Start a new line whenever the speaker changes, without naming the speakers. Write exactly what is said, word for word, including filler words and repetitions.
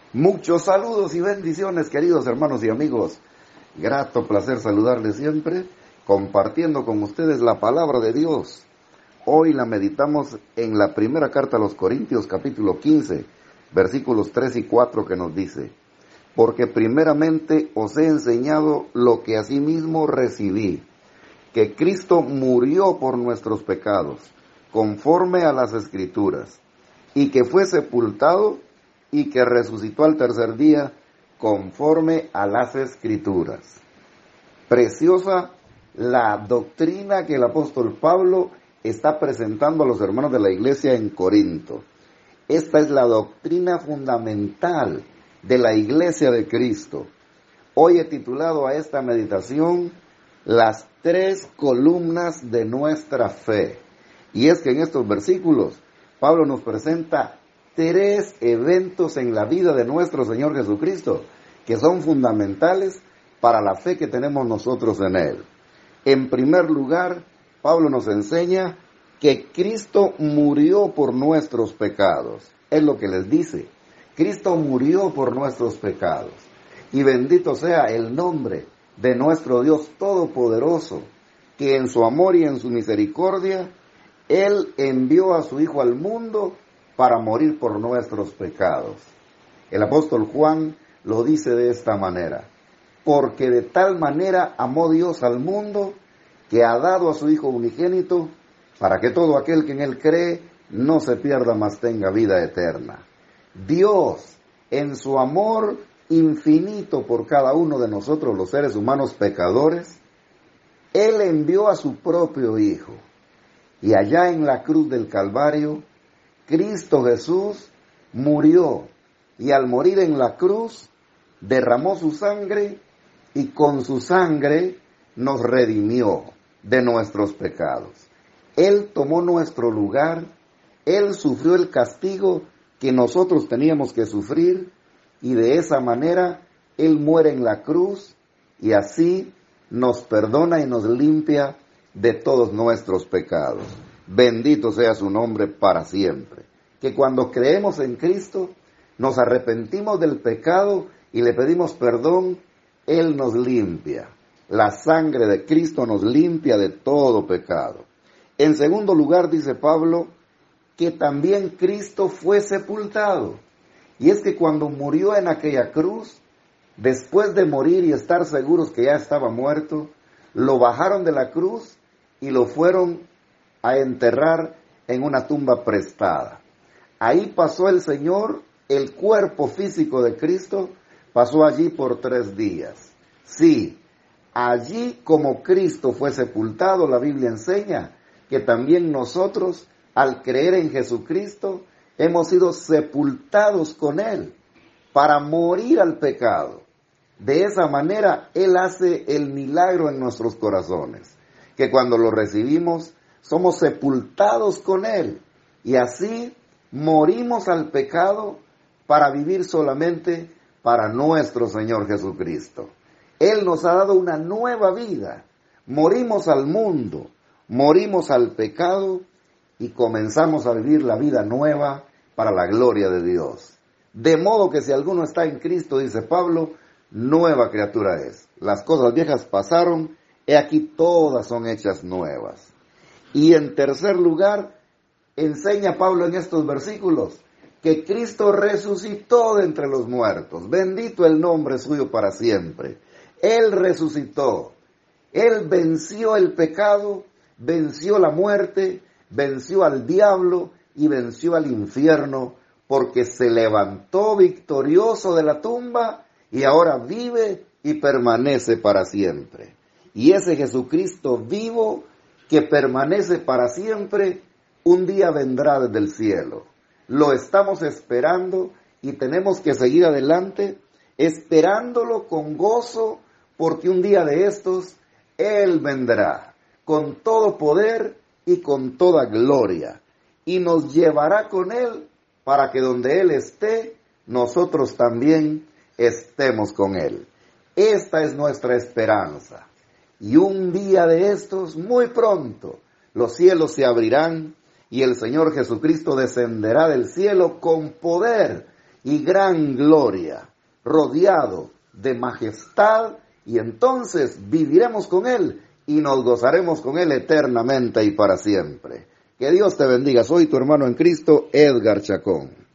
Muchos saludos y bendiciones, queridos hermanos y amigos. Grato placer saludarles siempre, compartiendo con ustedes la palabra de Dios. Hoy la meditamos en la primera carta a los Corintios, capítulo quince, versículos tres y cuatro, que nos dice: Porque primeramente os he enseñado lo que asimismo recibí, que Cristo murió por nuestros pecados, conforme a las Escrituras, y que fue sepultado y que resucitó al tercer día, conforme a las Escrituras. Preciosa la doctrina que el apóstol Pablo está presentando a los hermanos de la iglesia en Corinto. Esta es la doctrina fundamental de la iglesia de Cristo. Hoy he titulado a esta meditación Las tres columnas de nuestra fe. Y es que en estos versículos Pablo nos presenta tres eventos en la vida de nuestro Señor Jesucristo que son fundamentales para la fe que tenemos nosotros en Él. En primer lugar, Pablo nos enseña que Cristo murió por nuestros pecados. Es lo que les dice. Cristo murió por nuestros pecados. Y bendito sea el nombre de nuestro Dios Todopoderoso, que en su amor y en su misericordia, Él envió a su Hijo al mundo para morir por nuestros pecados. El apóstol Juan lo dice de esta manera: porque de tal manera amó Dios al mundo, que ha dado a su Hijo unigénito, para que todo aquel que en Él cree no se pierda, mas tenga vida eterna. Dios, en su amor infinito por cada uno de nosotros, los seres humanos pecadores, Él envió a su propio Hijo. Y allá en la cruz del Calvario, Cristo Jesús murió, y al morir en la cruz, derramó su sangre, y con su sangre nos redimió de nuestros pecados. Él tomó nuestro lugar, Él sufrió el castigo que nosotros teníamos que sufrir, y de esa manera Él muere en la cruz, y así nos perdona y nos limpia de todos nuestros pecados. Bendito sea su nombre para siempre. Que cuando creemos en Cristo, nos arrepentimos del pecado y le pedimos perdón, Él nos limpia. La sangre de Cristo nos limpia de todo pecado. En segundo lugar, dice Pablo, que también Cristo fue sepultado. Y es que cuando murió en aquella cruz, después de morir y estar seguros que ya estaba muerto, lo bajaron de la cruz y lo fueron a enterrar en una tumba prestada. Ahí pasó el Señor, el cuerpo físico de Cristo, pasó allí por tres días. Sí, allí como Cristo fue sepultado, la Biblia enseña que también nosotros, al creer en Jesucristo, hemos sido sepultados con Él para morir al pecado. De esa manera, Él hace el milagro en nuestros corazones, que cuando lo recibimos, somos sepultados con Él, y así morimos al pecado para vivir solamente para nuestro Señor Jesucristo. Él nos ha dado una nueva vida. Morimos al mundo, morimos al pecado y comenzamos a vivir la vida nueva para la gloria de Dios. De modo que si alguno está en Cristo, dice Pablo, nueva criatura es. Las cosas viejas pasaron, he aquí todas son hechas nuevas. Y en tercer lugar, enseña Pablo en estos versículos que Cristo resucitó de entre los muertos. Bendito el nombre suyo para siempre. Él resucitó. Él venció el pecado, venció la muerte, venció al diablo y venció al infierno, porque se levantó victorioso de la tumba y ahora vive y permanece para siempre. Y ese Jesucristo vivo que permanece para siempre, un día vendrá desde el cielo. Lo estamos esperando y tenemos que seguir adelante, esperándolo con gozo, porque un día de estos, Él vendrá con todo poder y con toda gloria, y nos llevará con Él para que donde Él esté, nosotros también estemos con Él. Esta es nuestra esperanza. Y un día de estos, muy pronto, los cielos se abrirán y el Señor Jesucristo descenderá del cielo con poder y gran gloria, rodeado de majestad, y entonces viviremos con Él y nos gozaremos con Él eternamente y para siempre. Que Dios te bendiga. Soy tu hermano en Cristo, Edgar Chacón.